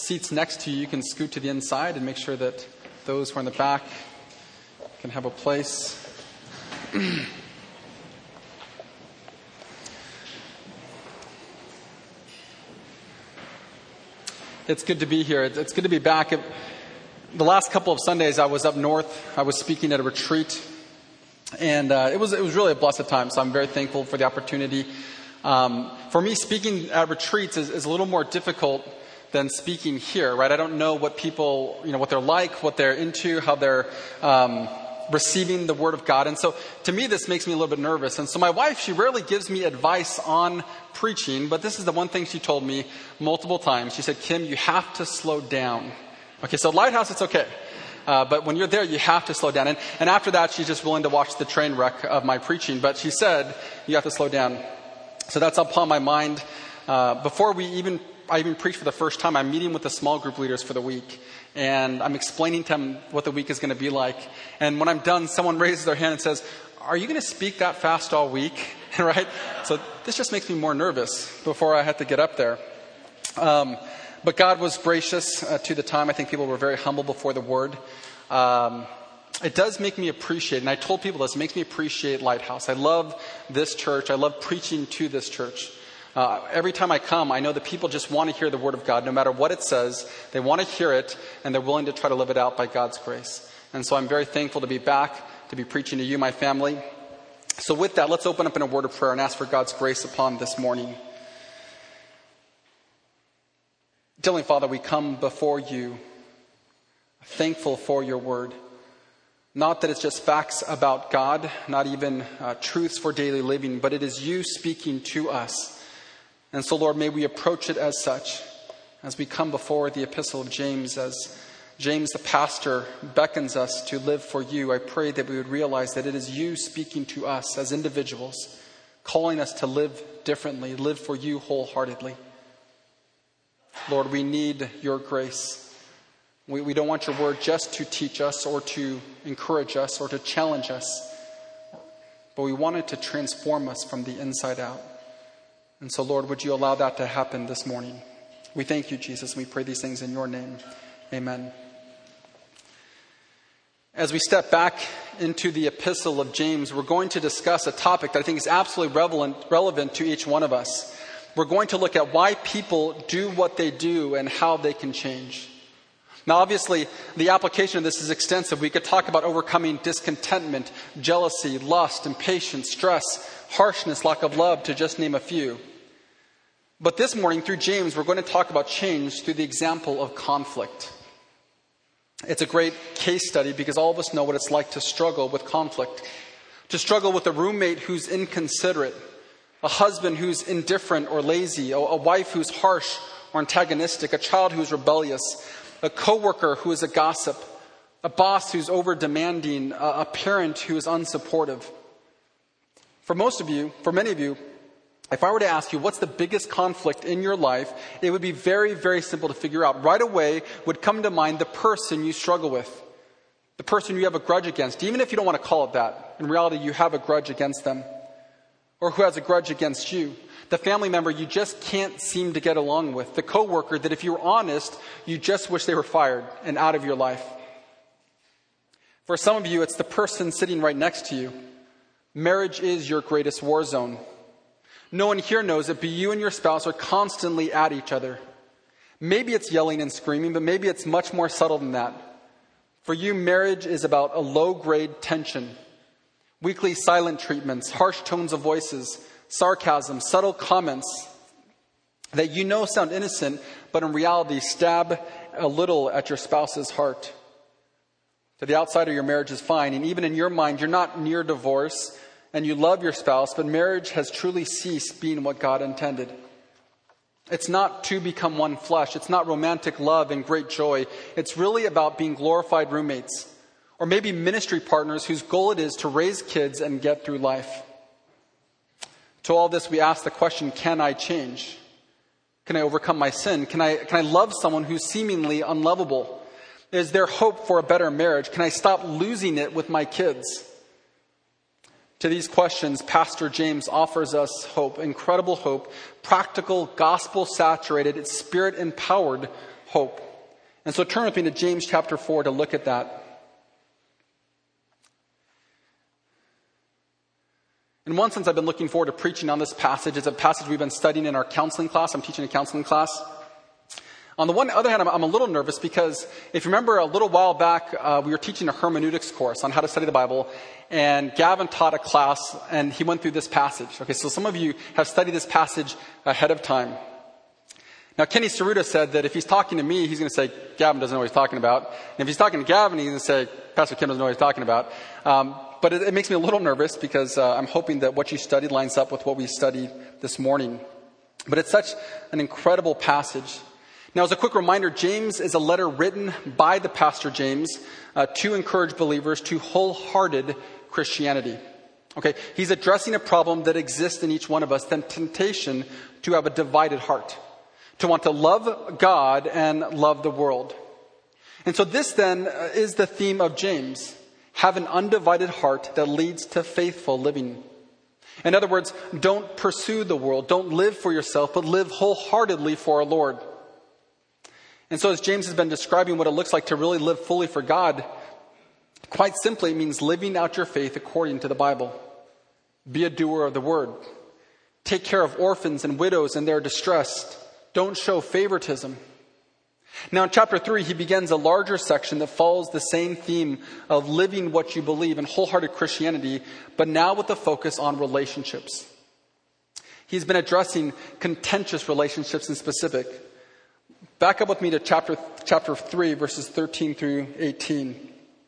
seats next to you, you can scoot to the inside and make sure that those who are in the back can have a place. It's good to be here. It's good to be back. The last couple of Sundays I was up north. I was speaking at a retreat. And it was really a blessed time, so I'm very thankful for the opportunity. For me, speaking at retreats is a little more difficult than speaking here, right? I don't know what people, what they're like, what they're into, how they're receiving the Word of God. And so to me, this makes me a little bit nervous. And so my wife, she rarely gives me advice on preaching, but this is the one thing she told me multiple times. She said, Kim, you have to slow down. Okay, so Lighthouse, it's okay. But when you're there, you have to slow down. And after that, she's just willing to watch the train wreck of my preaching. But she said, you have to slow down. So that's upon my mind. Before I even preach for the first time, I'm meeting with the small group leaders for the week. And I'm explaining to them what the week is going to be like. And when I'm done, someone raises their hand and says, are you going to speak that fast all week? Right? So this just makes me more nervous before I had to get up there. But God was gracious to the time. I think people were very humble before the Word. It does make me appreciate, and I told people this, it makes me appreciate Lighthouse. I love this church. I love preaching to this church. Every time I come, I know that people just want to hear the Word of God, no matter what it says. They want to hear it, and they're willing to try to live it out by God's grace. And so I'm very thankful to be back, to be preaching to you, my family. So with that, let's open up in a word of prayer and ask for God's grace upon this morning. Dear Father, we come before you thankful for your Word. Not that it's just facts about God, not even truths for daily living, but it is you speaking to us. And so, Lord, may we approach it as such, as we come before the epistle of James, as James the pastor beckons us to live for you. I pray that we would realize that it is you speaking to us as individuals, calling us to live differently, live for you wholeheartedly. Lord, we need your grace. We don't want your word just to teach us or to encourage us or to challenge us, but we want it to transform us from the inside out. And so, Lord, would you allow that to happen this morning? We thank you, Jesus. We pray these things in your name. Amen. As we step back into the epistle of James, we're going to discuss a topic that I think is absolutely relevant to each one of us. We're going to look at why people do what they do and how they can change. Now, obviously, the application of this is extensive. We could talk about overcoming discontentment, jealousy, lust, impatience, stress, harshness, lack of love, to just name a few. But this morning, through James, we're going to talk about change through the example of conflict. It's a great case study because all of us know what it's like to struggle with conflict. To struggle with a roommate who's inconsiderate, a husband who's indifferent or lazy, a wife who's harsh or antagonistic, a child who's rebellious, a coworker who is a gossip, a boss who's over-demanding, a parent who is unsupportive. For many of you, if I were to ask you what's the biggest conflict in your life, it would be very, very simple to figure out. Right away would come to mind the person you struggle with, the person you have a grudge against, even if you don't want to call it that. In reality, you have a grudge against them, or who has a grudge against you. The family member you just can't seem to get along with. The coworker that if you were honest, you just wish they were fired and out of your life. For some of you, it's the person sitting right next to you. Marriage is your greatest war zone. No one here knows it, but you and your spouse are constantly at each other. Maybe it's yelling and screaming, but maybe it's much more subtle than that. For you, marriage is about a low-grade tension. Weekly silent treatments, harsh tones of voices, sarcasm, subtle comments that you know sound innocent, but in reality stab a little at your spouse's heart. To the outsider, your marriage is fine, and even in your mind, you're not near divorce, and you love your spouse, but marriage has truly ceased being what God intended. It's not to become one flesh. It's not romantic love and great joy. It's really about being glorified roommates, or maybe ministry partners whose goal it is to raise kids and get through life. To all this, we ask the question, can I change? Can I overcome my sin? Can I love someone who's seemingly unlovable? Is there hope for a better marriage? Can I stop losing it with my kids? To these questions, Pastor James offers us hope, incredible hope, practical, gospel-saturated, spirit-empowered hope. And so turn with me to James chapter 4 to look at that. In one sense, I've been looking forward to preaching on this passage. It's a passage we've been studying in our counseling class. I'm teaching a counseling class. On the other hand, I'm a little nervous because if you remember a little while back, we were teaching a hermeneutics course on how to study the Bible, and Gavin taught a class, and he went through this passage. Okay, so some of you have studied this passage ahead of time. Now, Kenny Saruta said that if he's talking to me, he's going to say, Gavin doesn't know what he's talking about. And if he's talking to Gavin, he's going to say, Pastor Kim doesn't know what he's talking about. But it makes me a little nervous because I'm hoping that what you studied lines up with what we studied this morning. But it's such an incredible passage. Now, as a quick reminder, James is a letter written by the Pastor James to encourage believers to wholehearted Christianity. Okay, he's addressing a problem that exists in each one of us, the temptation to have a divided heart, to want to love God and love the world. And so this then is the theme of James. Have an undivided heart that leads to faithful living. In other words, don't pursue the world. Don't live for yourself, but live wholeheartedly for our Lord. And so as James has been describing what it looks like to really live fully for God, quite simply it means living out your faith according to the Bible. Be a doer of the word. Take care of orphans and widows in their distress. Don't show favoritism. Now in chapter 3, he begins a larger section that follows the same theme of living what you believe in wholehearted Christianity, but now with the focus on relationships. He's been addressing contentious relationships in specific. Back up with me to chapter 3, verses 13 through 18.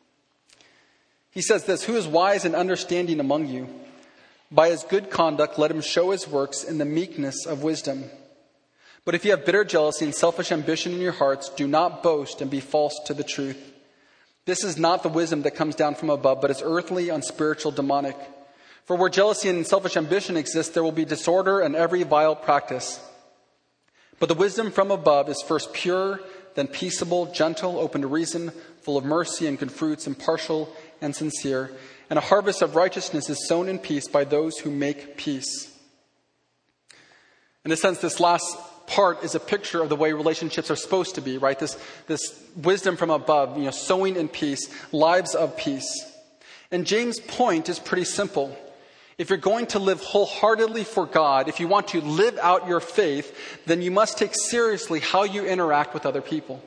He says this, "Who is wise and understanding among you? By his good conduct, let him show his works in the meekness of wisdom. But if you have bitter jealousy and selfish ambition in your hearts, do not boast and be false to the truth. This is not the wisdom that comes down from above, but is earthly, unspiritual, demonic. For where jealousy and selfish ambition exist, there will be disorder and every vile practice. But the wisdom from above is first pure, then peaceable, gentle, open to reason, full of mercy and good fruits, impartial and sincere. And a harvest of righteousness is sown in peace by those who make peace." In a sense, this last part is a picture of the way relationships are supposed to be, right? This wisdom from above, sowing in peace, lives of peace. And James' point is pretty simple. If you're going to live wholeheartedly for God, if you want to live out your faith, then you must take seriously how you interact with other people.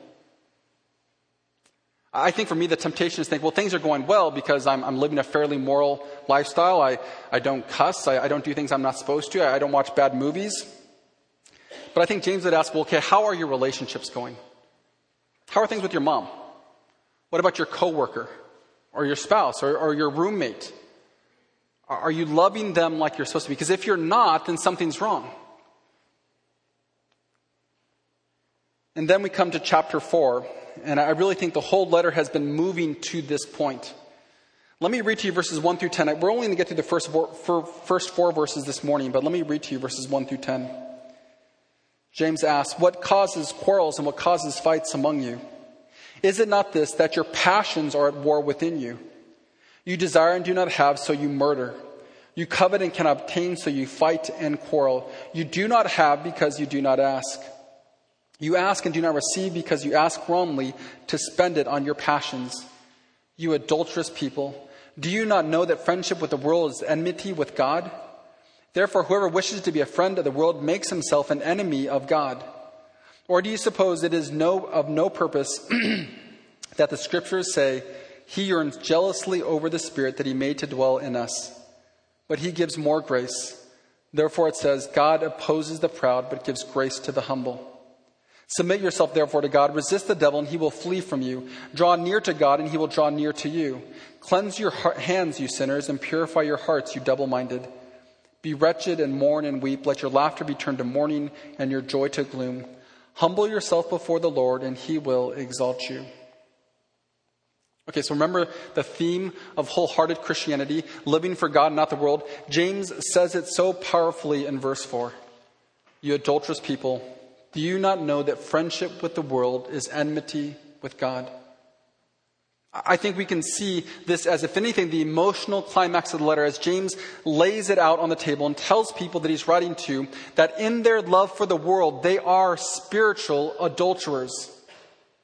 I think for me, the temptation is to think, well, things are going well because I'm living a fairly moral lifestyle. I don't cuss. I don't do things I'm not supposed to. I don't watch bad movies. But I think James would ask, well, okay, how are your relationships going? How are things with your mom? What about your coworker or your spouse or your roommate? Are you loving them like you're supposed to be? Because if you're not, then something's wrong. And then we come to chapter 4, and I really think the whole letter has been moving to this point. Let me read to you verses 1 through 10. We're only going to get through the first four verses this morning, but let me read to you verses 1 through 10. James asks, "What causes quarrels and what causes fights among you? Is it not this, that your passions are at war within you? You desire and do not have, so you murder. You covet and cannot obtain, so you fight and quarrel. You do not have because you do not ask. You ask and do not receive because you ask wrongly to spend it on your passions. You adulterous people, do you not know that friendship with the world is enmity with God? Therefore, whoever wishes to be a friend of the world makes himself an enemy of God. Or do you suppose it is of no purpose that the scriptures say, 'He yearns jealously over the Spirit that he made to dwell in us. But he gives more grace.' Therefore it says, 'God opposes the proud, but gives grace to the humble.' Submit yourself therefore to God. Resist the devil, and he will flee from you. Draw near to God, and he will draw near to you. Cleanse your hands, you sinners, and purify your hearts, you double-minded. Be wretched and mourn and weep. Let your laughter be turned to mourning and your joy to gloom. Humble yourself before the Lord, and he will exalt you." Okay, so remember the theme of wholehearted Christianity, living for God, not the world. James says it so powerfully in verse 4. "You adulterous people, do you not know that friendship with the world is enmity with God?" I think we can see this as, if anything, the emotional climax of the letter as James lays it out on the table and tells people that he's writing to that in their love for the world, they are spiritual adulterers.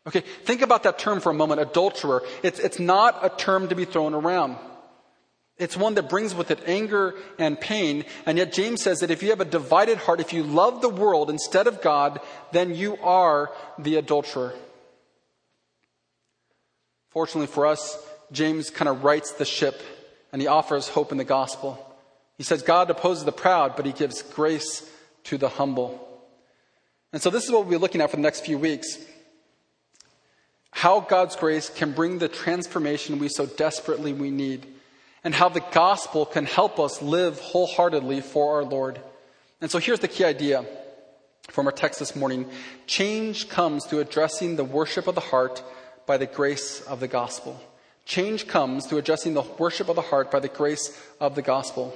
Okay, think about that term for a moment, adulterer. It's not a term to be thrown around. It's one that brings with it anger and pain. And yet James says that if you have a divided heart, if you love the world instead of God, then you are the adulterer. Fortunately for us, James kind of rights the ship and he offers hope in the gospel. He says God opposes the proud, but he gives grace to the humble. And so this is what we'll be looking at for the next few weeks. How God's grace can bring the transformation we so desperately we need. And how the gospel can help us live wholeheartedly for our Lord. And so here's the key idea from our text this morning. Change comes through addressing the worship of the heart by the grace of the gospel. Change comes through addressing the worship of the heart by the grace of the gospel.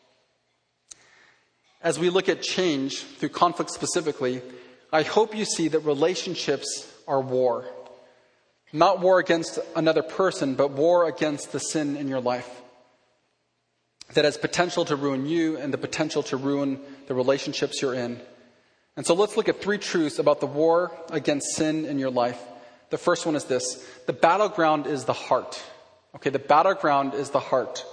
As we look at change through conflict specifically, I hope you see that relationships are war. Not war against another person, but war against the sin in your life. That has potential to ruin you and the potential to ruin the relationships you're in. And so let's look at 3 truths about the war against sin in your life. The first one is this. The battleground is the heart. Okay, the battleground is the heart.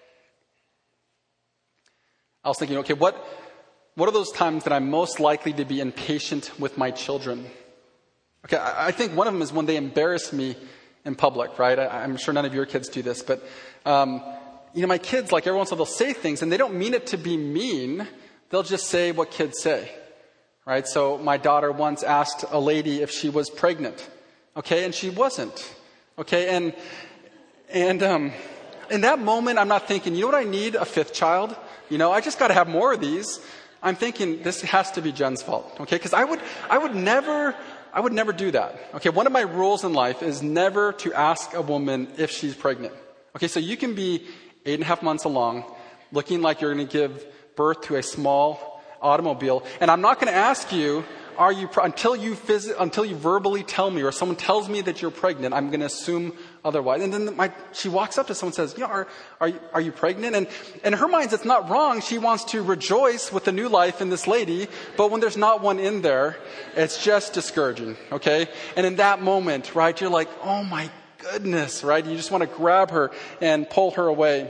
I was thinking, okay, what are those times that I'm most likely to be impatient with my children? Okay, I think one of them is when they embarrass me in public, right? I'm sure none of your kids do this, but my kids, like every once in a while, they'll say things and they don't mean it to be mean. They'll just say what kids say, right? So my daughter once asked a lady if she was pregnant, okay, and she wasn't, okay, and in that moment, I'm not thinking, you know what I need? A 5th child. I just got to have more of these. I'm thinking this has to be Jen's fault, okay? Because I would never do that. Okay, one of my rules in life is never to ask a woman if she's pregnant. Okay, so you can be 8.5 months along, looking like you're going to give birth to a small automobile, and I'm not going to ask you, until you verbally tell me, or someone tells me that you're pregnant, I'm going to assume otherwise. And then she walks up to someone and says, are you pregnant? And in her mind, it's not wrong. She wants to rejoice with the new life in this lady, but when there's not one in there, it's just discouraging, okay? And in that moment, right, you're like, oh my goodness, right? You just want to grab her and pull her away.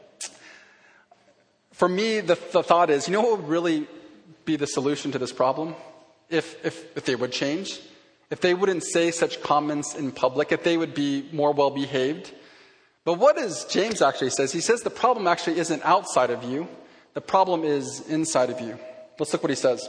For me, the thought is, what would really be the solution to this problem? If they would change, if they wouldn't say such comments in public, if they would be more well-behaved. But what does James actually says? He says the problem actually isn't outside of you. The problem is inside of you. Let's look what he says.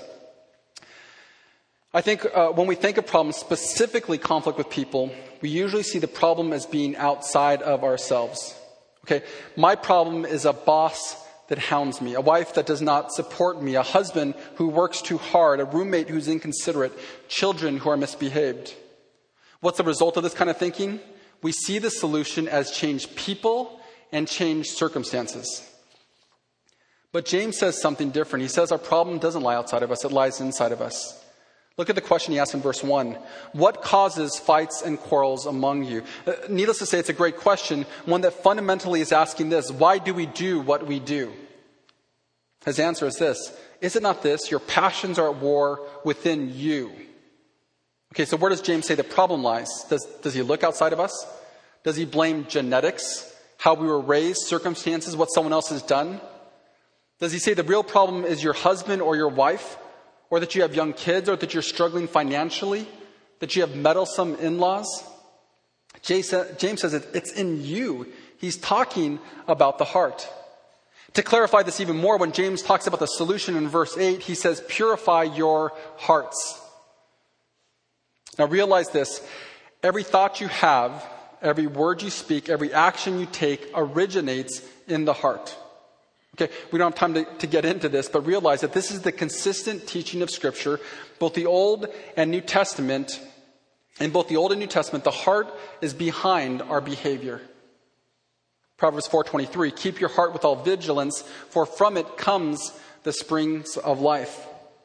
I think when we think of problems, specifically conflict with people, we usually see the problem as being outside of ourselves. Okay, my problem is a boss that hounds me, a wife that does not support me, a husband who works too hard, a roommate who's inconsiderate, children who are misbehaved. What's the result of this kind of thinking? We see the solution as changed people and changed circumstances. But James says something different. He says our problem doesn't lie outside of us, it lies inside of us. Look at the question he asks in verse 1. What causes fights and quarrels among you? Needless to say, it's a great question, one that fundamentally is asking this: why do we do what we do? His answer is this: is it not this? Your passions are at war within you. Okay, so where does James say the problem lies? Does he look outside of us? Does he blame genetics, how we were raised, circumstances, what someone else has done? Does he say the real problem is your husband or your wife? Or that you have young kids, or that you're struggling financially, that you have meddlesome in-laws? James says it's in you. He's talking about the heart. To clarify this even more, when James talks about the solution in verse 8, he says, purify your hearts. Now realize this: every thought you have, every word you speak, every action you take originates in the heart. Okay, we don't have time to get into this, but realize that this is the consistent teaching of Scripture, both the Old and New Testament. In both the Old and New Testament, the heart is behind our behavior. Proverbs 4:23, keep your heart with all vigilance, for from it comes the springs of life.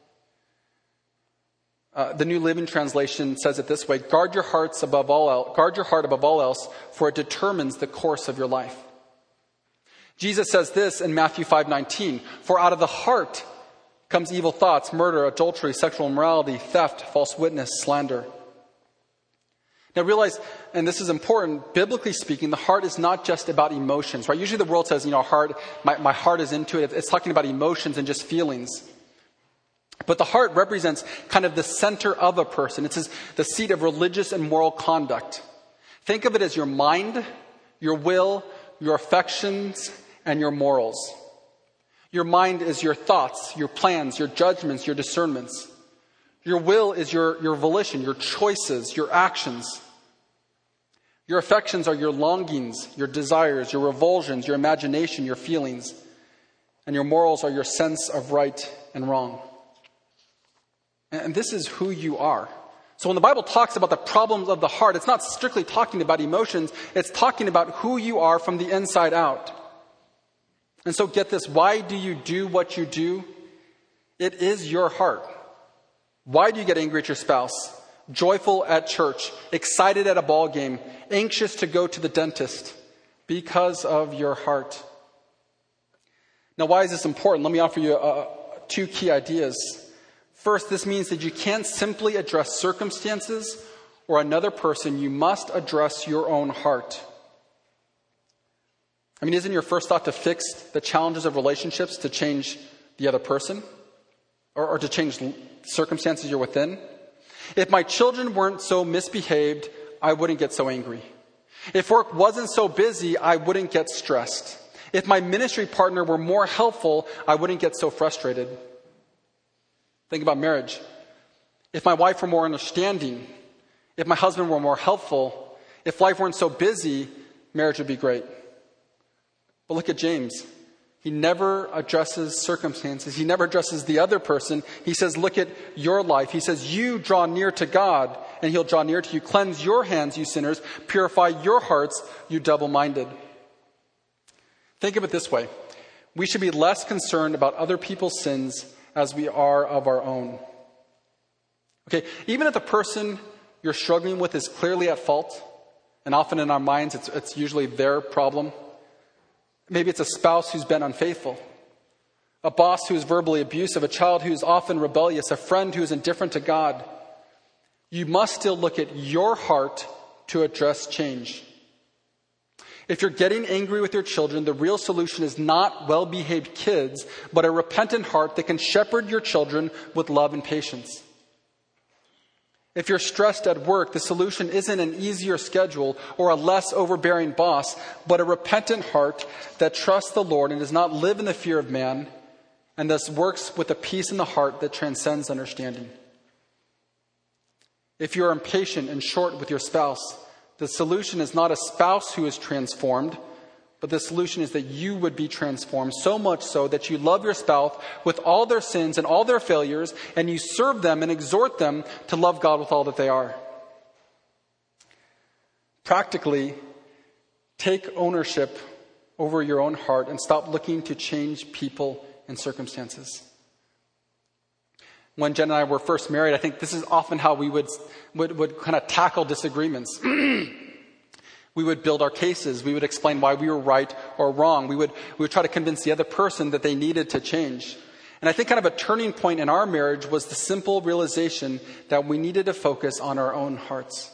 The New Living Translation says it this way: guard your heart above all else, for it determines the course of your life. Jesus says this in Matthew 5:19, for out of the heart comes evil thoughts, murder, adultery, sexual immorality, theft, false witness, slander. Now realize, and this is important, biblically speaking, the heart is not just about emotions, right? Usually the world says, heart, my heart is into it. It's talking about emotions and just feelings. But the heart represents kind of the center of a person. It's the seat of religious and moral conduct. Think of it as your mind, your will, your affections, and your morals. Your mind is your thoughts, your plans, your judgments, your discernments. Your will is your volition, your choices, your actions. Your affections are your longings, your desires, your revulsions, your imagination, your feelings. And your morals are your sense of right and wrong. And this is who you are. So when the Bible talks about the problems of the heart, it's not strictly talking about emotions. It's talking about who you are from the inside out. And so get this. Why do you do what you do? It is your heart. Why do you get angry at your spouse? Joyful at church, excited at a ball game, anxious to go to the dentist? Because of your heart. Now, why is this important? Let me offer you two key ideas. First, this means that you can't simply address circumstances or another person. You must address your own heart. I mean, isn't your first thought to fix the challenges of relationships to change the other person? Or to change circumstances you're within? If my children weren't so misbehaved, I wouldn't get so angry. If work wasn't so busy, I wouldn't get stressed. If my ministry partner were more helpful, I wouldn't get so frustrated. Think about marriage. If my wife were more understanding, if my husband were more helpful, if life weren't so busy, marriage would be great. But look at James. He never addresses circumstances. He never addresses the other person. He says, look at your life. He says, you draw near to God, and he'll draw near to you. Cleanse your hands, you sinners. Purify your hearts, you double-minded. Think of it this way. We should be less concerned about other people's sins as we are of our own. Okay, even if the person you're struggling with is clearly at fault, and often in our minds it's usually their problem. Maybe it's a spouse who's been unfaithful, a boss who is verbally abusive, a child who is often rebellious, a friend who is indifferent to God. You must still look at your heart to address change. If you're getting angry with your children, the real solution is not well-behaved kids, but a repentant heart that can shepherd your children with love and patience. If you're stressed at work, the solution isn't an easier schedule or a less overbearing boss, but a repentant heart that trusts the Lord and does not live in the fear of man, and thus works with a peace in the heart that transcends understanding. If you're impatient and short with your spouse, the solution is not a spouse who is transformed, but the solution is that you would be transformed, so much so that you love your spouse with all their sins and all their failures, and you serve them and exhort them to love God with all that they are. Practically, take ownership over your own heart and stop looking to change people and circumstances. When Jen and I were first married, I think this is often how we would kind of tackle disagreements. We would build our cases. We would explain why we were right or wrong. We would try to convince the other person that they needed to change. And I think kind of a turning point in our marriage was the simple realization that we needed to focus on our own hearts.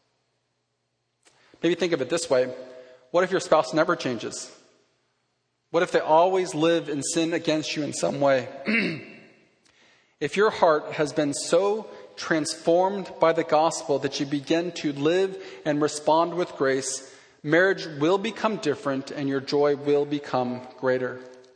Maybe think of it this way. What if your spouse never changes? What if they always live in sin against you in some way? If your heart has been so transformed by the gospel that you begin to live and respond with grace, marriage will become different and your joy will become greater.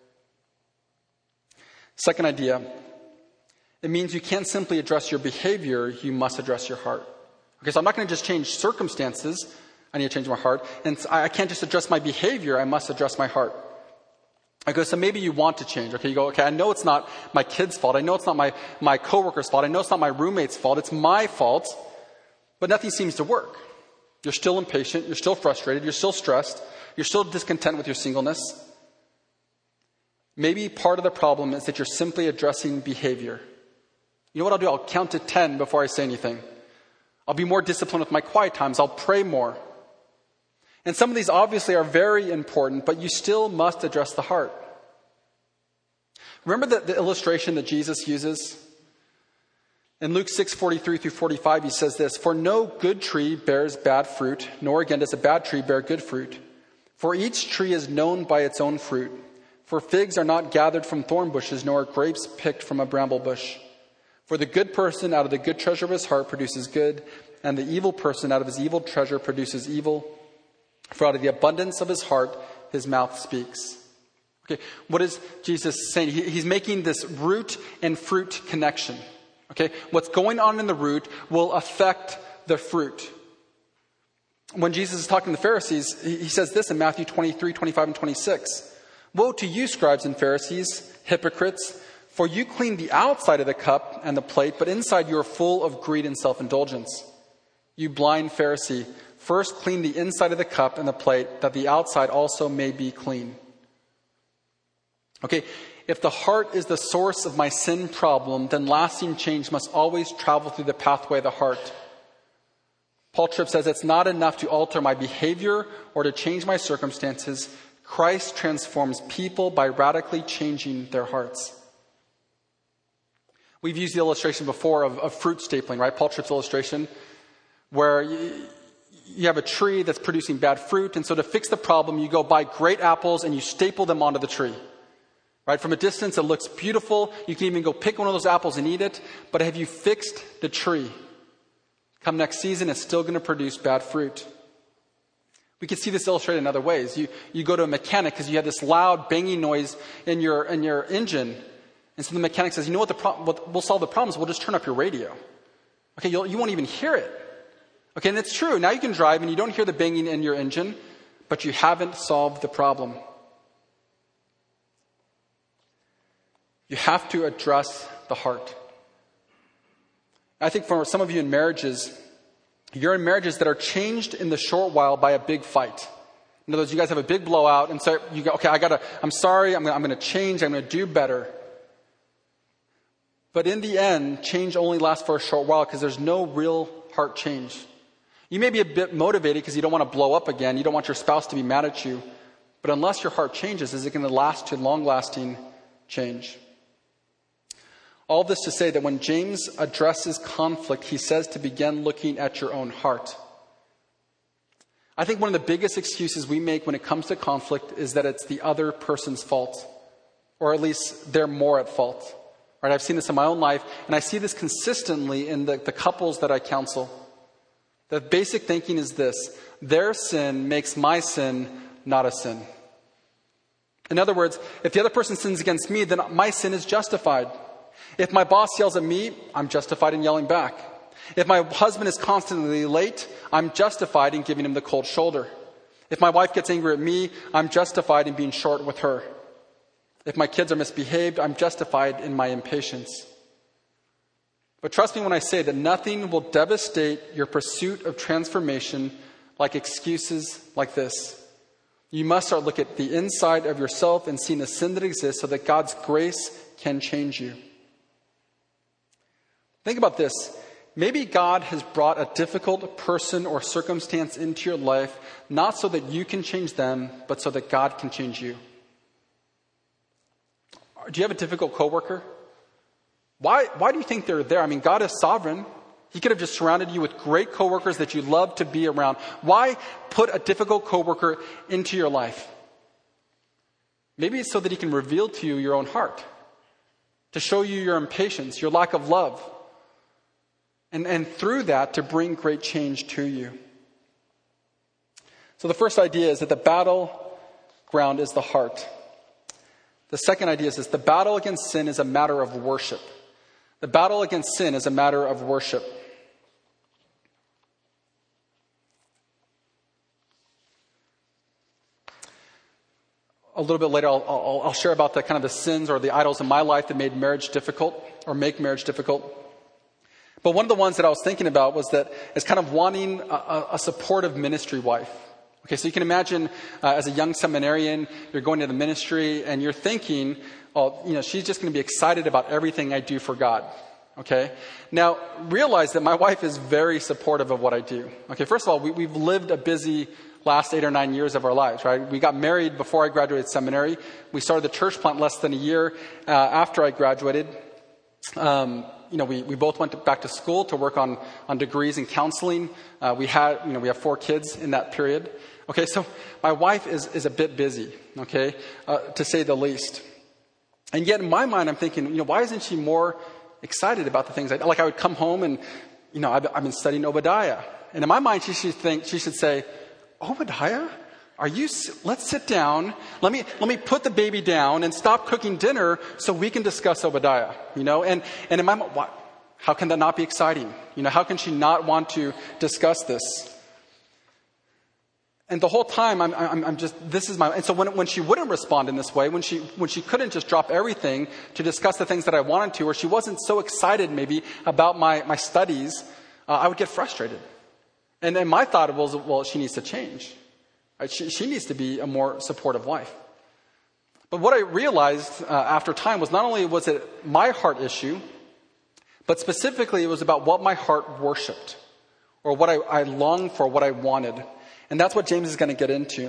Second idea, it means you can't simply address your behavior, you must address your heart. Okay, so I'm not going to just change circumstances, I need to change my heart. And I can't just address my behavior, I must address my heart. I go, so maybe you want to change. Okay, you go, okay, I know it's not my kid's fault. I know it's not my coworker's fault. I know it's not my roommate's fault. It's my fault. But nothing seems to work. You're still impatient. You're still frustrated. You're still stressed. You're still discontent with your singleness. Maybe part of the problem is that you're simply addressing behavior. You know what I'll do? I'll count to 10 before I say anything. I'll be more disciplined with my quiet times. I'll pray more. And some of these obviously are very important, but you still must address the heart. Remember the illustration that Jesus uses? In Luke 6:43 through 45, he says this, "For no good tree bears bad fruit, nor again does a bad tree bear good fruit. For each tree is known by its own fruit. For figs are not gathered from thorn bushes, nor are grapes picked from a bramble bush. For the good person out of the good treasure of his heart produces good, and the evil person out of his evil treasure produces evil. For out of the abundance of his heart, his mouth speaks." Okay, what is Jesus saying? He's making this root and fruit connection. Okay, what's going on in the root will affect the fruit. When Jesus is talking to the Pharisees, he says this in Matthew 23, 25, and 26. "Woe to you, scribes and Pharisees, hypocrites, for you clean the outside of the cup and the plate, but inside you are full of greed and self-indulgence. You blind Pharisee, first clean the inside of the cup and the plate, that the outside also may be clean." Okay, if the heart is the source of my sin problem, then lasting change must always travel through the pathway of the heart. Paul Tripp says, "It's not enough to alter my behavior or to change my circumstances. Christ transforms people by radically changing their hearts." We've used the illustration before of fruit stapling, right? Paul Tripp's illustration, where you have a tree that's producing bad fruit, and so to fix the problem, you go buy great apples and you staple them onto the tree. Right? From a distance, it looks beautiful. You can even go pick one of those apples and eat it. But have you fixed the tree? Come next season, it's still going to produce bad fruit. We can see this illustrated in other ways. You go to a mechanic because you have this loud banging noise in your engine. And so the mechanic says, "You know what we'll solve the problem is we'll just turn up your radio." Okay, you won't even hear it. Okay, and it's true. Now you can drive and you don't hear the banging in your engine, but you haven't solved the problem. You have to address the heart. I think for some of you in marriages, you're in marriages that are changed in the short while by a big fight. In other words, you guys have a big blowout, and so you go, "Okay, I'm sorry, I'm going to change, I'm going to do better." But in the end, change only lasts for a short while because there's no real heart change. You may be a bit motivated because you don't want to blow up again, you don't want your spouse to be mad at you, but unless your heart changes, is it going to last to long-lasting change? All this to say that when James addresses conflict, he says to begin looking at your own heart. I think one of the biggest excuses we make when it comes to conflict is that it's the other person's fault, or at least they're more at fault. Right? I've seen this in my own life, and I see this consistently in the couples that I counsel. The basic thinking is this: their sin makes my sin not a sin. In other words, if the other person sins against me, then my sin is justified. If my boss yells at me, I'm justified in yelling back. If my husband is constantly late, I'm justified in giving him the cold shoulder. If my wife gets angry at me, I'm justified in being short with her. If my kids are misbehaved, I'm justified in my impatience. But trust me when I say that nothing will devastate your pursuit of transformation like excuses like this. You must start looking at the inside of yourself and seeing the sin that exists so that God's grace can change you. Think about this. Maybe God has brought a difficult person or circumstance into your life, not so that you can change them, but so that God can change you. Do you have a difficult coworker? Why do you think they're there? I mean, God is sovereign. He could have just surrounded you with great coworkers that you love to be around. Why put a difficult coworker into your life? Maybe it's so that he can reveal to you your own heart, to show you your impatience, your lack of love. And through that, to bring great change to you. So the first idea is that the battleground is the heart. The second idea is this: the battle against sin is a matter of worship. The battle against sin is a matter of worship. A little bit later, I'll share about the kind of the sins or the idols in my life that made marriage difficult or make marriage difficult. But one of the ones that I was thinking about was that it's kind of wanting a supportive ministry wife. Okay, so you can imagine as a young seminarian, you're going to the ministry and you're thinking, oh, she's just going to be excited about everything I do for God. Okay, now realize that my wife is very supportive of what I do. Okay, first of all, we've lived a busy last 8 or 9 years of our lives, right? We got married before I graduated seminary. We started the church plant less than a year after I graduated. we both went back to school to work on degrees in counseling. We have 4 kids in that period. Okay, so my wife is a bit busy, okay, to say the least. And yet in my mind, I'm thinking, why isn't she more excited about the things I would come home and, I've been studying Obadiah. And in my mind, she should say, Obadiah? Let's sit down. Let me put the baby down and stop cooking dinner so we can discuss Obadiah, and in my mind, how can that not be exciting? How can she not want to discuss this? And the whole time I'm just, this is and so when she wouldn't respond in this way, when she couldn't just drop everything to discuss the things that I wanted to, or she wasn't so excited maybe about my studies, I would get frustrated. And then my thought was, well, she needs to change. Right? She needs to be a more supportive wife. But what I realized after time was not only was it my heart issue, but specifically it was about what my heart worshipped, or what I longed for, what I wanted. And that's what James is going to get into.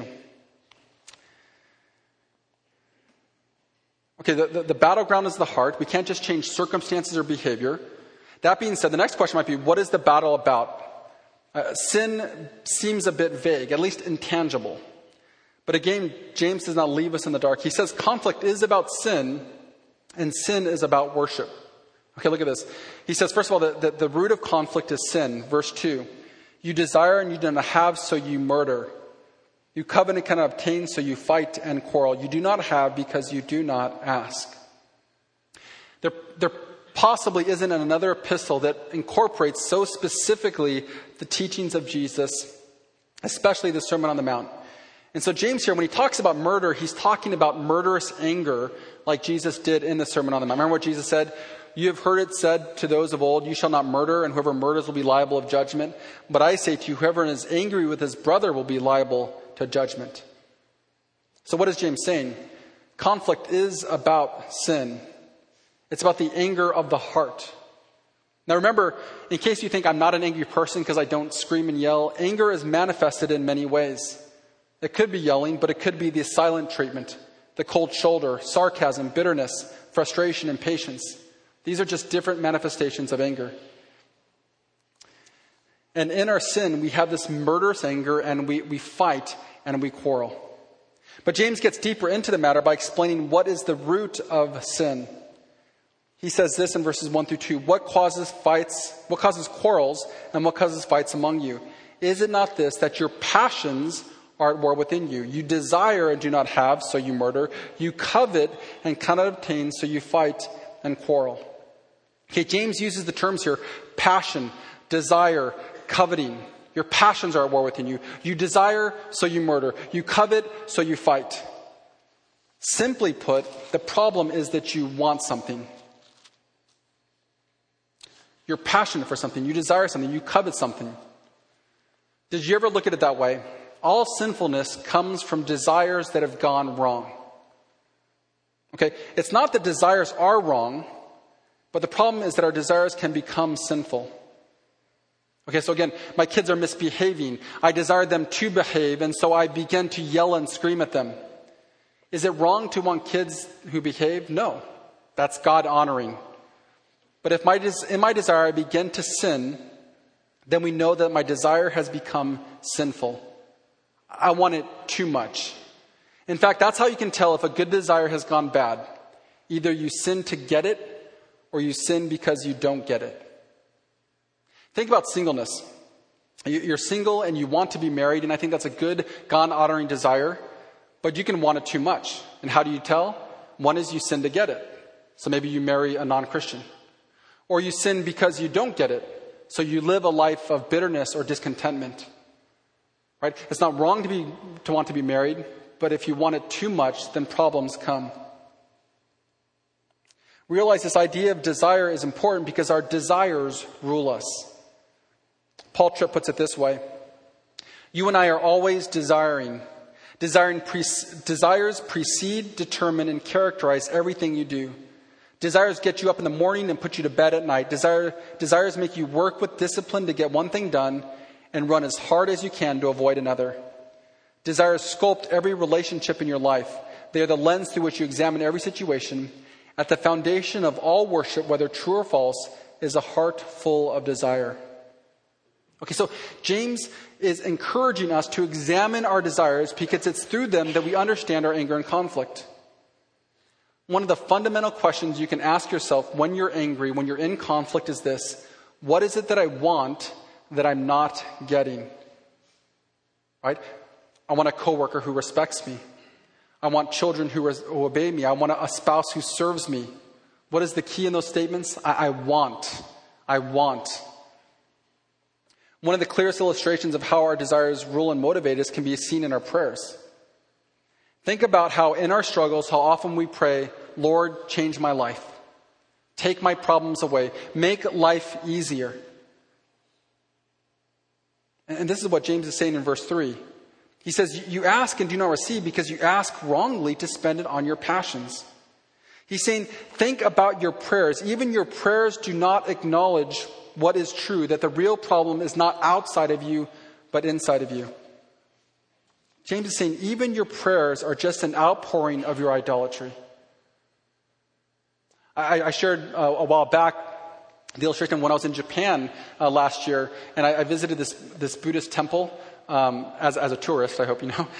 Okay, the battleground is the heart. We can't just change circumstances or behavior. That being said, the next question might be, what is the battle about? Sin seems a bit vague, at least intangible. But again, James does not leave us in the dark. He says conflict is about sin, and sin is about worship. Okay, look at this. He says, first of all, that the root of conflict is sin. Verse 2. You desire and you do not have, so you murder. You covet and cannot obtain, so you fight and quarrel. You do not have because you do not ask. There possibly isn't another epistle that incorporates so specifically the teachings of Jesus, especially the Sermon on the Mount. And so James here, when he talks about murder, he's talking about murderous anger like Jesus did in the Sermon on the Mount. Remember what Jesus said? You have heard it said to those of old, you shall not murder, and whoever murders will be liable of judgment. But I say to you, whoever is angry with his brother will be liable to judgment. So what is James saying? Conflict is about sin. It's about the anger of the heart. Now remember, in case you think I'm not an angry person because I don't scream and yell, anger is manifested in many ways. It could be yelling, but it could be the silent treatment, the cold shoulder, sarcasm, bitterness, frustration, impatience. These are just different manifestations of anger. And in our sin, we have this murderous anger, and we fight and we quarrel. But James gets deeper into the matter by explaining what is the root of sin. He says this in verses 1 through 2. What causes quarrels, and what causes fights among you? Is it not this, that your passions are at war within you? You desire and do not have, so you murder. You covet and cannot obtain, so you fight and quarrel. Okay, James uses the terms here, passion, desire, coveting. Your passions are at war within you. You desire, so you murder. You covet, so you fight. Simply put, the problem is that you want something. You're passionate for something. You desire something. You covet something. Did you ever look at it that way? All sinfulness comes from desires that have gone wrong. Okay, it's not that desires are wrong, but the problem is that our desires can become sinful. Okay, so again, my kids are misbehaving. I desire them to behave, and so I begin to yell and scream at them. Is it wrong to want kids who behave? No. That's God honoring. But if in my desire I begin to sin, then we know that my desire has become sinful. I want it too much. In fact, that's how you can tell if a good desire has gone bad. Either you sin to get it, or you sin because you don't get it. Think about singleness. You're single and you want to be married, and I think that's a good God-honoring desire, but you can want it too much. And how do you tell? One is you sin to get it. So maybe you marry a non-Christian. Or you sin because you don't get it. So you live a life of bitterness or discontentment. Right? It's not wrong to want to be married, but if you want it too much, then problems come. Realize this idea of desire is important because our desires rule us. Paul Tripp puts it this way. You and I are always desiring. Desires precede, determine, and characterize everything you do. Desires get you up in the morning and put you to bed at night. Desires make you work with discipline to get one thing done and run as hard as you can to avoid another. Desires sculpt every relationship in your life. They are the lens through which you examine every situation. At the foundation of all worship, whether true or false, is a heart full of desire. Okay, so James is encouraging us to examine our desires because it's through them that we understand our anger and conflict. One of the fundamental questions you can ask yourself when you're angry, when you're in conflict is this: what is it that I want that I'm not getting? Right? I want a coworker who respects me. I want children who obey me. I want a spouse who serves me. What is the key in those statements? I want. I want. One of the clearest illustrations of how our desires rule and motivate us can be seen in our prayers. Think about how in our struggles, how often we pray, Lord, change my life. Take my problems away. Make life easier. And this is what James is saying in verse 3. He says, you ask and do not receive because you ask wrongly to spend it on your passions. He's saying, think about your prayers. Even your prayers do not acknowledge what is true, that the real problem is not outside of you, but inside of you. James is saying, even your prayers are just an outpouring of your idolatry. I shared a while back the illustration when I was in Japan last year, and I visited this Buddhist temple as a tourist, I hope you know,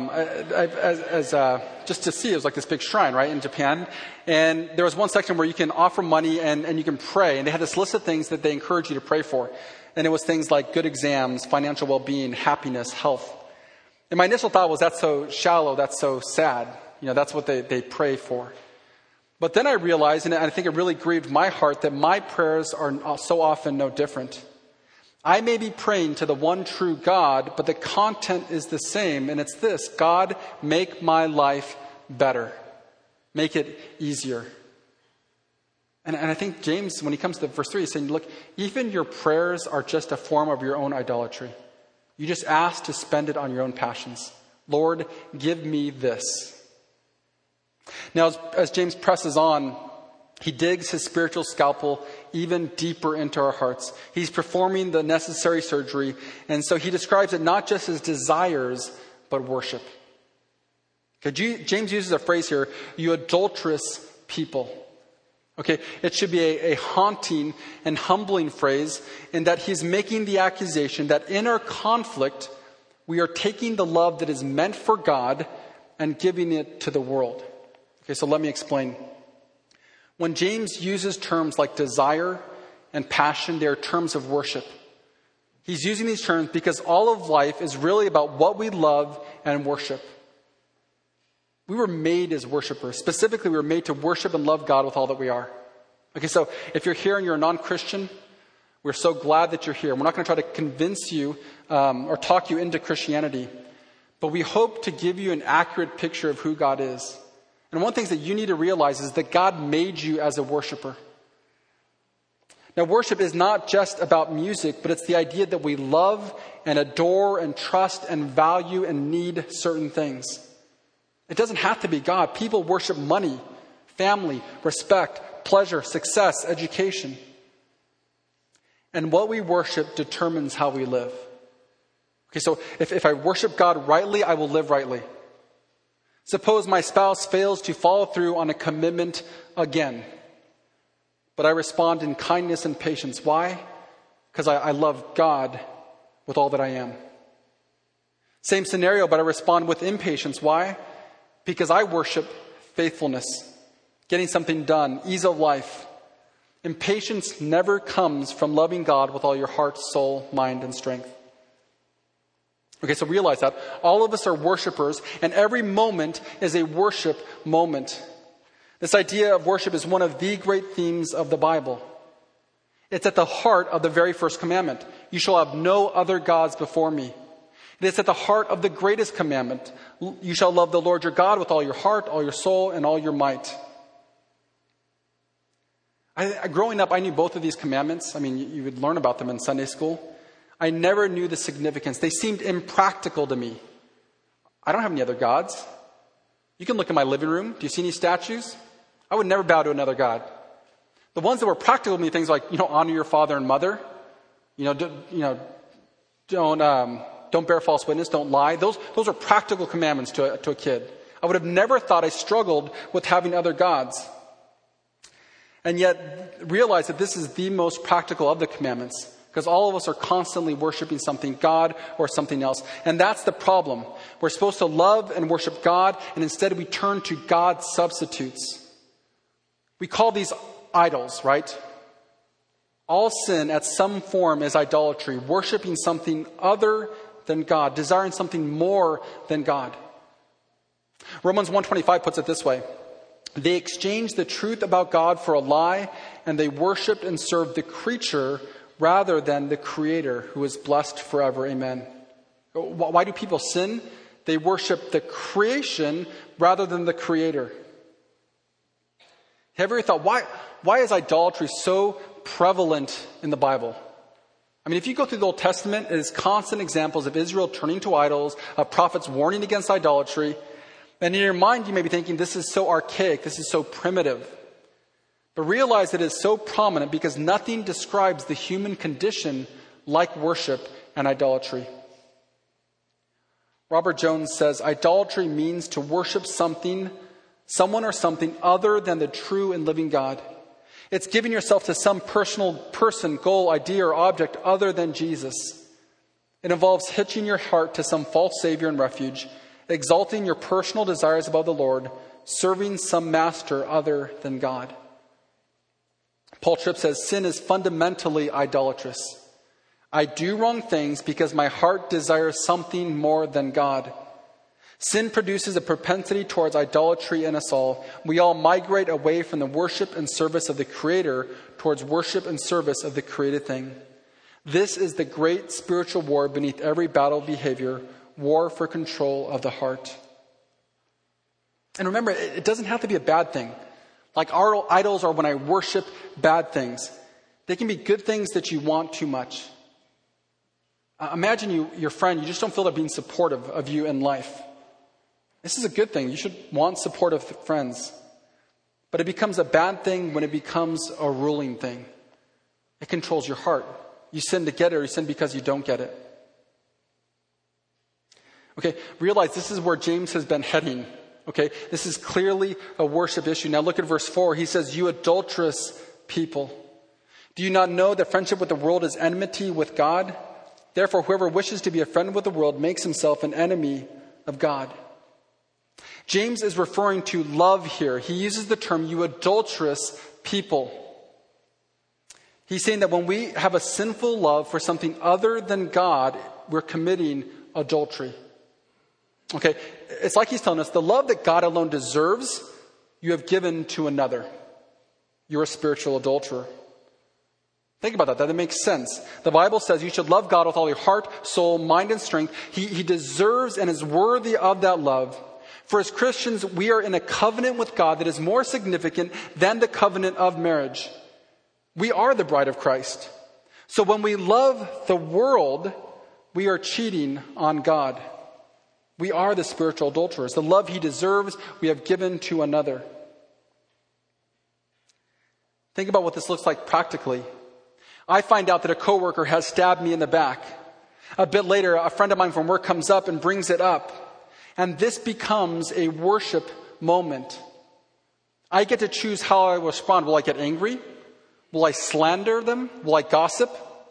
just to see. It was like this big shrine, right, in Japan. And there was one section where you can offer money and you can pray. And they had this list of things that they encourage you to pray for. And it was things like good exams, financial well-being, happiness, health. And my initial thought was, that's so shallow, that's so sad. You know, that's what they pray for. But then I realized, and I think it really grieved my heart, that my prayers are so often no different. I may be praying to the one true God, but the content is the same, and it's this: God, make my life better. Make it easier. And I think James, when he comes to verse 3, he's saying, look, even your prayers are just a form of your own idolatry. You just ask to spend it on your own passions. Lord, give me this. Now, as James presses on, he digs his spiritual scalpel even deeper into our hearts. He's performing the necessary surgery, and so he describes it not just as desires, but worship. Okay, James uses a phrase here, you adulterous people. Okay, it should be a haunting and humbling phrase in that he's making the accusation that in our conflict, we are taking the love that is meant for God and giving it to the world. Okay, so let me explain. When James uses terms like desire and passion, they are terms of worship. He's using these terms because all of life is really about what we love and worship. We were made as worshipers. Specifically, we were made to worship and love God with all that we are. Okay, so if you're here and you're a non-Christian, we're so glad that you're here. We're not going to try to convince you or talk you into Christianity, but we hope to give you an accurate picture of who God is. And one of the things that you need to realize is that God made you as a worshiper. Now, worship is not just about music, but it's the idea that we love and adore and trust and value and need certain things. It doesn't have to be God. People worship money, family, respect, pleasure, success, education. And what we worship determines how we live. Okay, so if I worship God rightly, I will live rightly. Suppose my spouse fails to follow through on a commitment again, but I respond in kindness and patience. Why? Because I love God with all that I am. Same scenario, but I respond with impatience. Why? Because I worship faithfulness, getting something done, ease of life. Impatience never comes from loving God with all your heart, soul, mind, and strength. Okay, so realize that. All of us are worshipers, and every moment is a worship moment. This idea of worship is one of the great themes of the Bible. It's at the heart of the very first commandment. You shall have no other gods before me. It is at the heart of the greatest commandment. You shall love the Lord your God with all your heart, all your soul, and all your might. Growing up, I knew both of these commandments. I mean, you would learn about them in Sunday school. I never knew the significance. They seemed impractical to me. I don't have any other gods. You can look in my living room. Do you see any statues? I would never bow to another god. The ones that were practical to me, things like, honor your father and mother. Don't bear false witness. Don't lie. Those are practical commandments to a kid. I would have never thought I struggled with having other gods. And yet realize that this is the most practical of the commandments, because all of us are constantly worshiping something, God or something else. And that's the problem. We're supposed to love and worship God, and instead we turn to God's substitutes. We call these idols, right? All sin at some form is idolatry, worshiping something other than God, desiring something more than God. Romans 1:25 puts it this way: they exchanged the truth about God for a lie, and they worshiped and served the creature rather than the Creator, who is blessed forever. Amen. Why do people sin? They worship the creation rather than the Creator. Have you ever thought, why is idolatry so prevalent in the Bible? I mean, if you go through the Old Testament, it is constant examples of Israel turning to idols, of prophets warning against idolatry. And in your mind, you may be thinking, this is so archaic, this is so primitive. But realize it is so prominent because nothing describes the human condition like worship and idolatry. Robert Jones says, idolatry means to worship someone or something other than the true and living God. It's giving yourself to some personal person, goal, idea, or object other than Jesus. It involves hitching your heart to some false savior and refuge, exalting your personal desires above the Lord, serving some master other than God. Paul Tripp says, sin is fundamentally idolatrous. I do wrong things because my heart desires something more than God. Sin produces a propensity towards idolatry in us all. We all migrate away from the worship and service of the Creator towards worship and service of the created thing. This is the great spiritual war beneath every battle behavior, war for control of the heart. And remember, it doesn't have to be a bad thing. Like our idols are when I worship bad things. They can be good things that you want too much. Imagine your friend, you just don't feel they're being supportive of you in life. This is a good thing. You should want supportive friends. But it becomes a bad thing when it becomes a ruling thing. It controls your heart. You sin to get it, or you sin because you don't get it. Okay, realize this is where James has been heading. Okay, this is clearly a worship issue. Now look at verse 4. He says, you adulterous people. Do you not know that friendship with the world is enmity with God? Therefore, whoever wishes to be a friend with the world makes himself an enemy of God. James is referring to love here. He uses the term, you adulterous people. He's saying that when we have a sinful love for something other than God, we're committing adultery. Okay, it's like he's telling us the love that God alone deserves, you have given to another. You're a spiritual adulterer. Think about that. That makes sense. The Bible says you should love God with all your heart, soul, mind, and strength. He deserves and is worthy of that love. For as Christians, we are in a covenant with God that is more significant than the covenant of marriage. We are the bride of Christ. So when we love the world, we are cheating on God. We are the spiritual adulterers. The love he deserves, we have given to another. Think about what this looks like practically. I find out that a coworker has stabbed me in the back. A bit later, a friend of mine from work comes up and brings it up. And this becomes a worship moment. I get to choose how I respond. Will I get angry? Will I slander them? Will I gossip?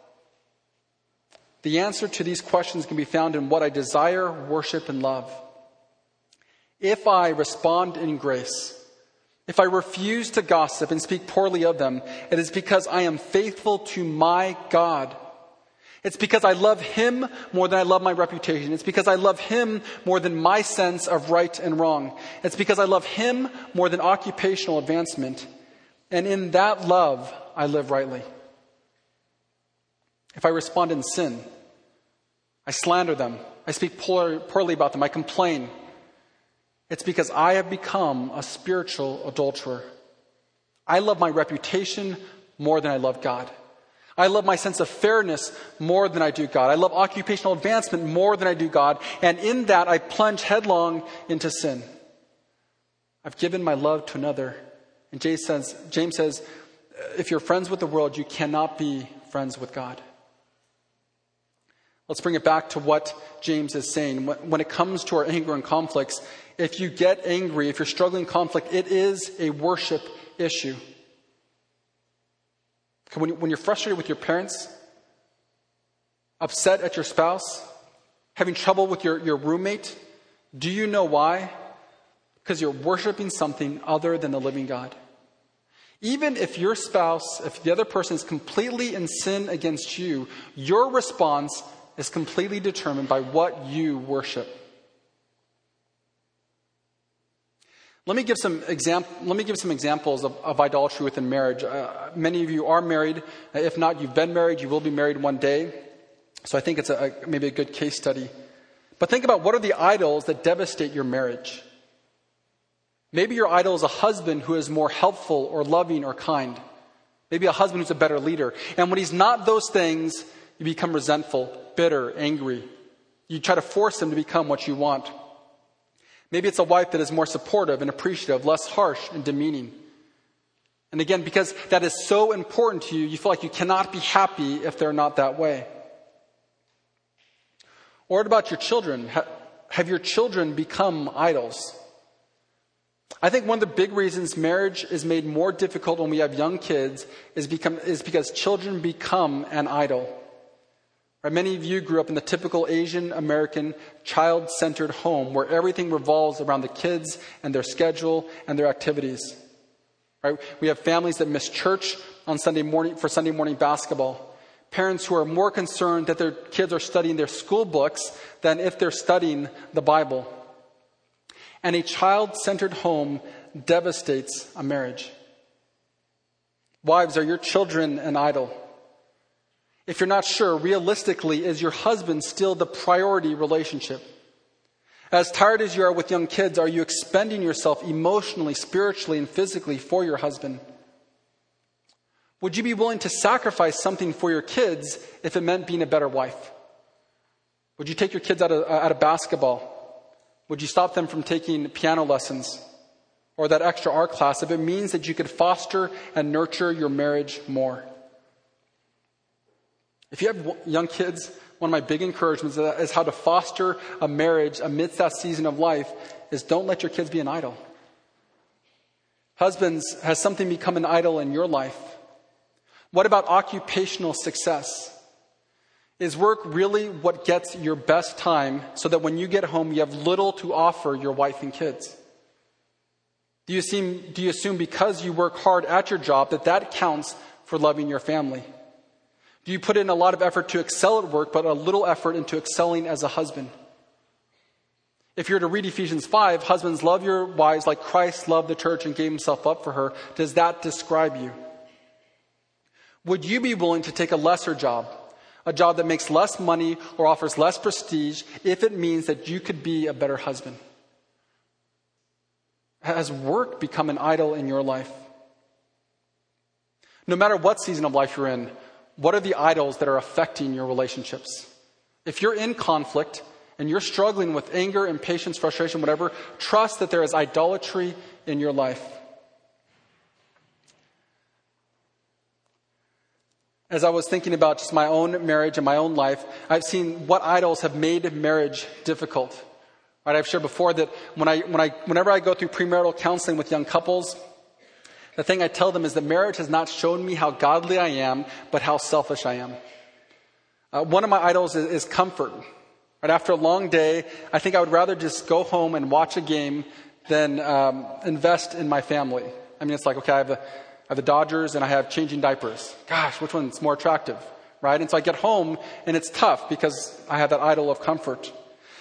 The answer to these questions can be found in what I desire, worship, and love. If I respond in grace, if I refuse to gossip and speak poorly of them, it is because I am faithful to my God. It's because I love him more than I love my reputation. It's because I love him more than my sense of right and wrong. It's because I love him more than occupational advancement. And in that love, I live rightly. If I respond in sin, I slander them, I speak poorly about them, I complain, it's because I have become a spiritual adulterer. I love my reputation more than I love God. I love my sense of fairness more than I do God. I love occupational advancement more than I do God. And in that, I plunge headlong into sin. I've given my love to another. And James says, if you're friends with the world, you cannot be friends with God. Let's bring it back to what James is saying. When it comes to our anger and conflicts, if you get angry, if you're struggling in conflict, it is a worship issue. When you're frustrated with your parents, upset at your spouse, having trouble with your roommate, do you know why? Because you're worshiping something other than the living God. Even if your spouse, if the other person is completely in sin against you, your response is completely determined by what you worship. Let me give some examples of idolatry within marriage. Many of you are married. If not, you've been married. You will be married one day. So I think it's maybe a good case study. But think about, what are the idols that devastate your marriage? Maybe your idol is a husband who is more helpful or loving or kind. Maybe a husband who's a better leader. And when he's not those things, you become resentful, bitter, angry. You try to force him to become what you want. Maybe it's a wife that is more supportive and appreciative, less harsh and demeaning. And again, because that is so important to you, you feel like you cannot be happy if they're not that way. Or what about your children? Have your children become idols? I think one of the big reasons marriage is made more difficult when we have young kids is because children become an idol. Right? Many of you grew up in the typical Asian American child-centered home where everything revolves around the kids and their schedule and their activities. Right? We have families that miss church on Sunday morning for Sunday morning basketball. Parents who are more concerned that their kids are studying their school books than if they're studying the Bible. And a child-centered home devastates a marriage. Wives, are your children an idol? If you're not sure, realistically, is your husband still the priority relationship? As tired as you are with young kids, are you expending yourself emotionally, spiritually, and physically for your husband? Would you be willing to sacrifice something for your kids if it meant being a better wife? Would you take your kids out of basketball? Would you stop them from taking piano lessons or that extra art class if it means that you could foster and nurture your marriage more? If you have young kids, one of my big encouragements is how to foster a marriage amidst that season of life is don't let your kids be an idol. Husbands, has something become an idol in your life? What about occupational success? Is work really what gets your best time so that when you get home you have little to offer your wife and kids? Do you assume because you work hard at your job that counts for loving your family? Do you put in a lot of effort to excel at work, but a little effort into excelling as a husband? If you're to read Ephesians 5, husbands, love your wives like Christ loved the church and gave himself up for her. Does that describe you? Would you be willing to take a lesser job, a job that makes less money or offers less prestige, if it means that you could be a better husband? Has work become an idol in your life? No matter what season of life you're in, what are the idols that are affecting your relationships? If you're in conflict and you're struggling with anger, impatience, frustration, whatever, trust that there is idolatry in your life. As I was thinking about just my own marriage and my own life, I've seen what idols have made marriage difficult. Right? I've shared before that whenever I go through premarital counseling with young couples, the thing I tell them is that marriage has not shown me how godly I am, but how selfish I am. One of my idols is comfort. Right? After a long day, I think I would rather just go home and watch a game than invest in my family. I mean, it's like, okay, I have the Dodgers and I have changing diapers. Gosh, which one's more attractive, right? And so I get home and it's tough because I have that idol of comfort.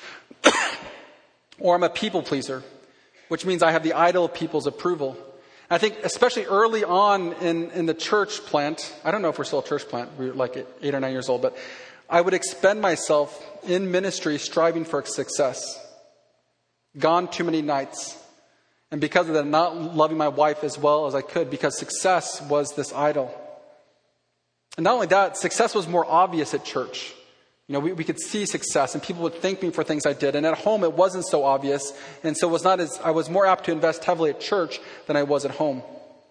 Or I'm a people pleaser, which means I have the idol of people's approval. I think especially early on in the church plant, I don't know if we're still a church plant, we were like 8 or 9 years old, but I would expend myself in ministry striving for success. Gone too many nights. And because of that, not loving my wife as well as I could, because success was this idol. And not only that, success was more obvious at church. You know, we could see success and people would thank me for things I did. And at home, it wasn't so obvious. And so I was more apt to invest heavily at church than I was at home.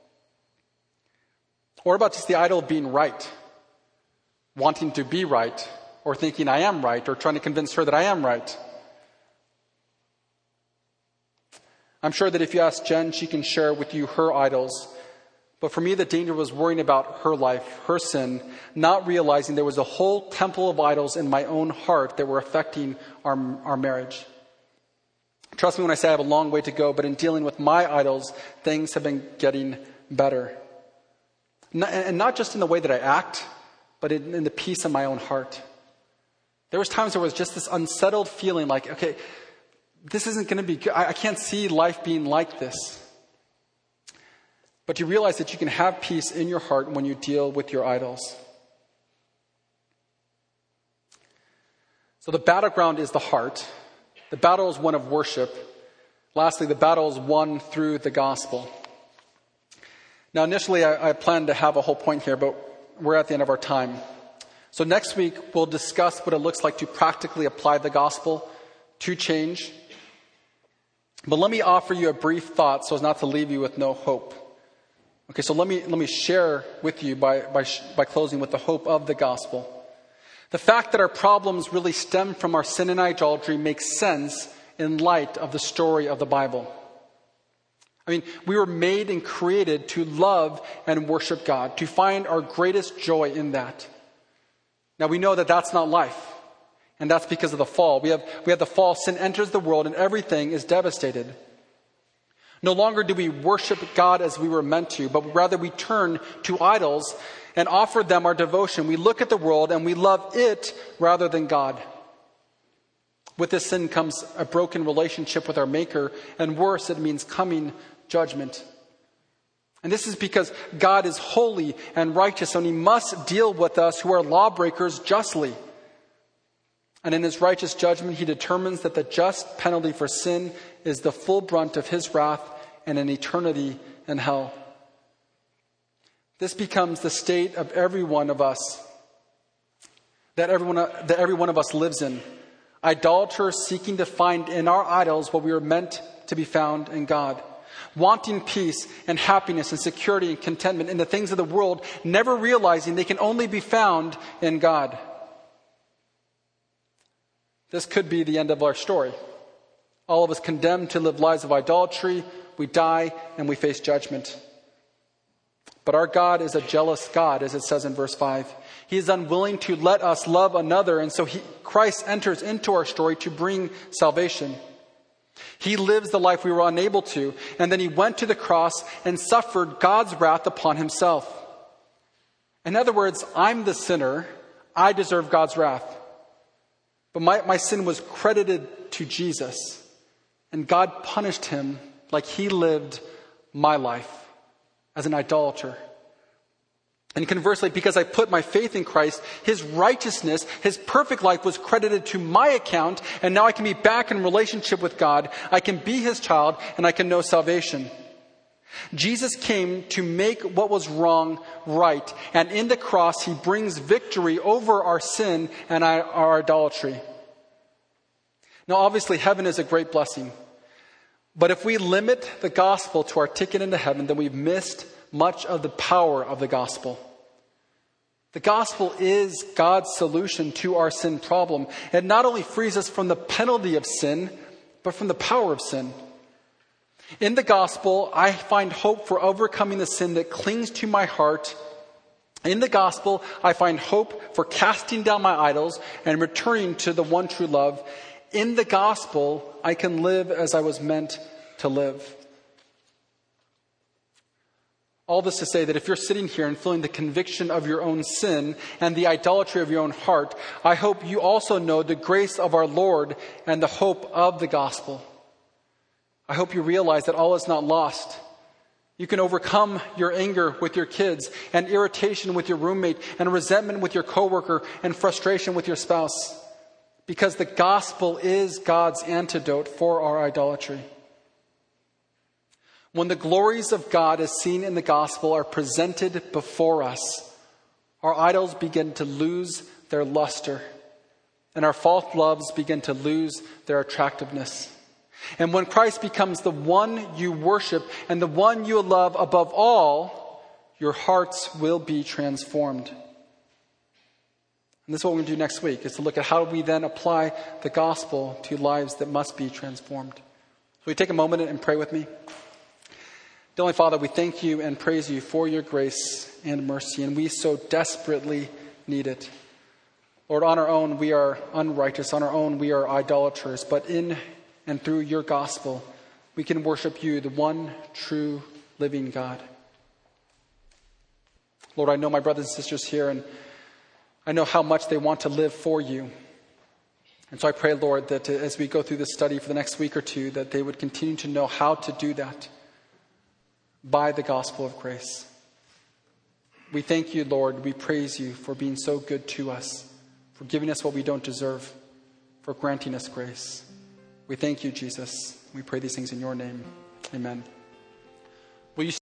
Or about just the idol of being right. Wanting to be right, or thinking I am right, or trying to convince her that I am right. I'm sure that if you ask Jen, she can share with you her idols. But for me, the danger was worrying about her life, her sin, not realizing there was a whole temple of idols in my own heart that were affecting our marriage. Trust me when I say I have a long way to go, but in dealing with my idols, things have been getting better. And not just in the way that I act, but in the peace of my own heart. There was times there was just this unsettled feeling like, okay, this isn't going to be good. I can't see life being like this. But you realize that you can have peace in your heart when you deal with your idols. So the battleground is the heart. The battle is one of worship. Lastly, the battle is won through the gospel. Now, initially, I planned to have a whole point here, but we're at the end of our time. So next week, we'll discuss what it looks like to practically apply the gospel to change. But let me offer you a brief thought so as not to leave you with no hope. Okay, so let me share with you by closing with the hope of the gospel. The fact that our problems really stem from our sin and idolatry makes sense in light of the story of the Bible. I mean, we were made and created to love and worship God, to find our greatest joy in that. Now we know that that's not life, and that's because of the fall. We have the fall. Sin enters the world, and everything is devastated. No longer do we worship God as we were meant to, but rather we turn to idols and offer them our devotion. We look at the world and we love it rather than God. With this sin comes a broken relationship with our Maker, and worse, it means coming judgment. And this is because God is holy and righteous, and He must deal with us who are lawbreakers justly. And in His righteous judgment, He determines that the just penalty for sin is the full brunt of His wrath and an eternity in hell. This becomes the state of every one of us, that every one of us lives in. Idolaters seeking to find in our idols what we were meant to be found in God. Wanting peace and happiness and security and contentment in the things of the world, never realizing they can only be found in God. This could be the end of our story. All of us condemned to live lives of idolatry. We die and we face judgment. But our God is a jealous God, as it says in verse 5. He is unwilling to let us love another, and so Christ enters into our story to bring salvation. He lives the life we were unable to, and then He went to the cross and suffered God's wrath upon Himself. In other words, I'm the sinner. I deserve God's wrath. But my sin was credited to Jesus, and God punished Him like He lived my life as an idolater. And conversely, because I put my faith in Christ, His righteousness, His perfect life was credited to my account, and now I can be back in relationship with God. I can be His child, and I can know salvation. Jesus came to make what was wrong right, and in the cross He brings victory over our sin and our idolatry. Now, obviously, heaven is a great blessing. But if we limit the gospel to our ticket into heaven, then we've missed much of the power of the gospel. The gospel is God's solution to our sin problem. It not only frees us from the penalty of sin, but from the power of sin. In the gospel, I find hope for overcoming the sin that clings to my heart. In the gospel, I find hope for casting down my idols and returning to the one true love. In the gospel, I can live as I was meant to live. All this to say that if you're sitting here and feeling the conviction of your own sin and the idolatry of your own heart, I hope you also know the grace of our Lord and the hope of the gospel. I hope you realize that all is not lost. You can overcome your anger with your kids, and irritation with your roommate, and resentment with your coworker, and frustration with your spouse, because the gospel is God's antidote for our idolatry. When the glories of God as seen in the gospel are presented before us, our idols begin to lose their luster, and our false loves begin to lose their attractiveness. And when Christ becomes the one you worship and the one you love above all, your hearts will be transformed. And this is what we're going to do next week, is to look at how we then apply the gospel to lives that must be transformed. So will you take a moment and pray with me? Heavenly Father, we thank you and praise you for your grace and mercy, and we so desperately need it. Lord, on our own we are unrighteous, on our own we are idolaters, but in and through your gospel we can worship you, the one true living God. Lord, I know my brothers and sisters here, and I know how much they want to live for you. And so I pray, Lord, that as we go through this study for the next week or two, that they would continue to know how to do that by the gospel of grace. We thank you, Lord. We praise you for being so good to us, for giving us what we don't deserve, for granting us grace. We thank you, Jesus. We pray these things in your name. Amen. Will you